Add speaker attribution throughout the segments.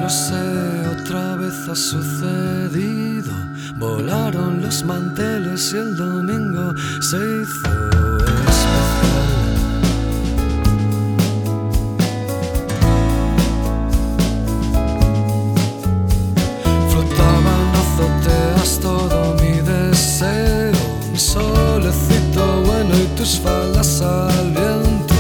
Speaker 1: lo sé, otra vez ha sucedido. Volaron los manteles y el domingo se hizo especial. Flotaban azoteas todo mi deseo, mi solecito bueno y tus faldas al viento.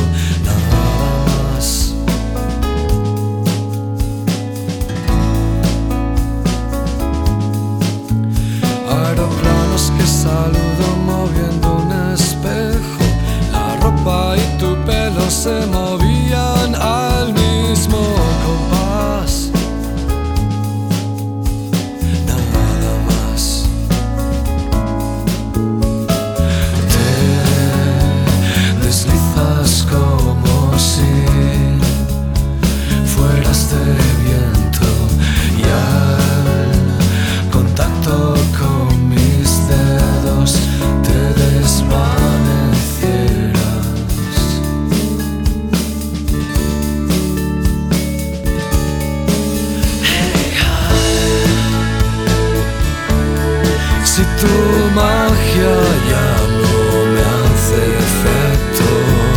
Speaker 1: Aeroplanos que saludo moviendo un espejo, la ropa y tu pelo se movían al mismo compás. Nada más. Te deslizas como si fueras de viento y al contacto con te desvanecieras. Si tu magia ya no me hace efecto,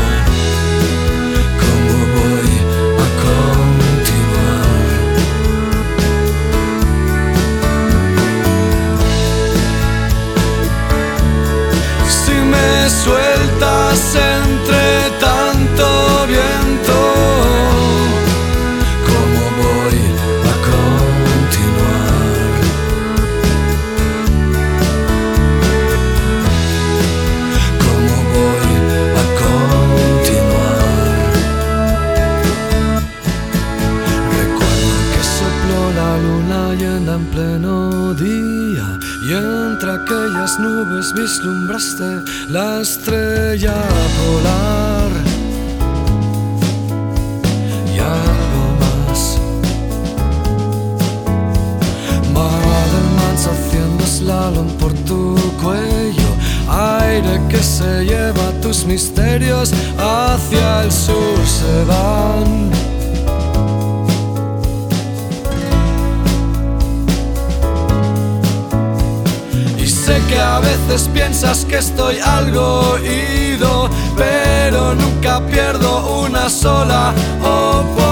Speaker 1: ¿cómo voy a continuar? Si me sueltas entre tanto viento, ¿cómo voy a continuar? ¿Cómo voy a continuar? Recuerdo que sopló la luna llena en pleno día y entre aquellas nubes vislumbraste la estrella polar y algo más. Madelmans haciendo slalom por tu cuello, aire que se lleva tus misterios hacia el sur se van. Sé que a veces piensas que estoy algo ido, pero nunca pierdo una sola oportunidad.